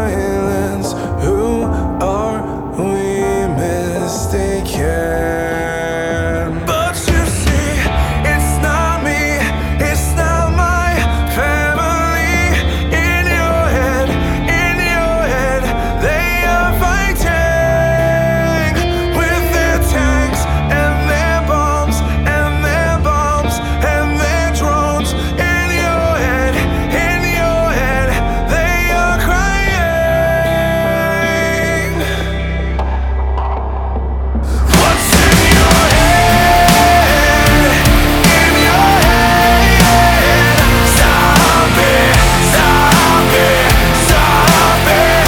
silence. Who are we mistaken? But you see, it's not me, it's not my family. In your head, they are fighting with their tanks and their bombs and their bombs and their drones. In your head, they are crying. What's in your head? In your head, zombie, zombie, zombie.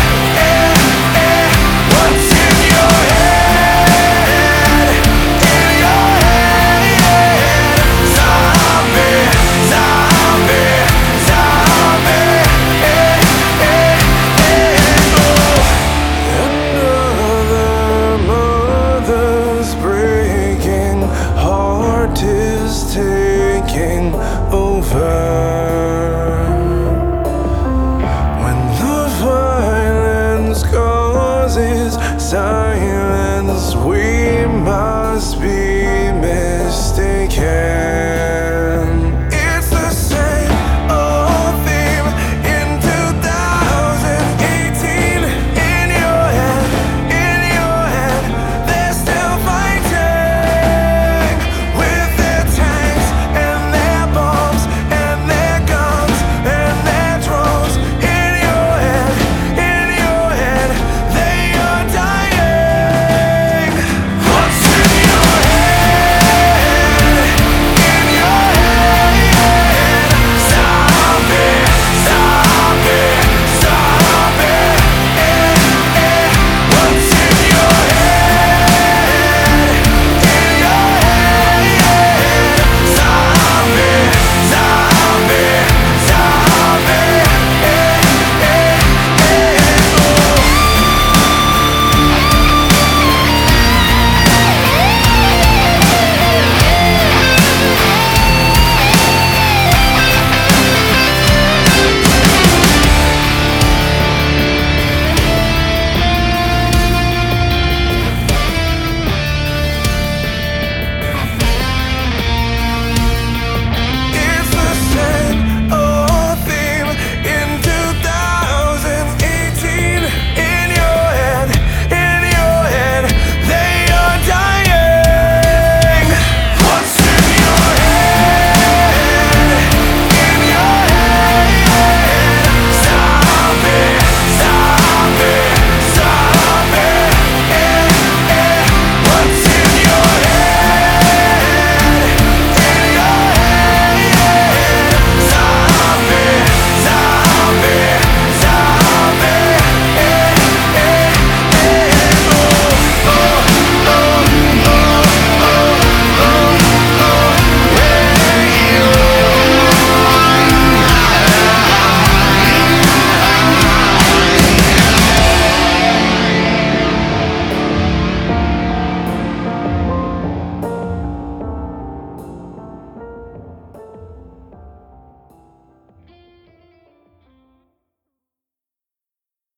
What's in your head? In your head, zombie, zombie, zombie. Another mother's breaking heart is taking over. When the violence causes silence, we must be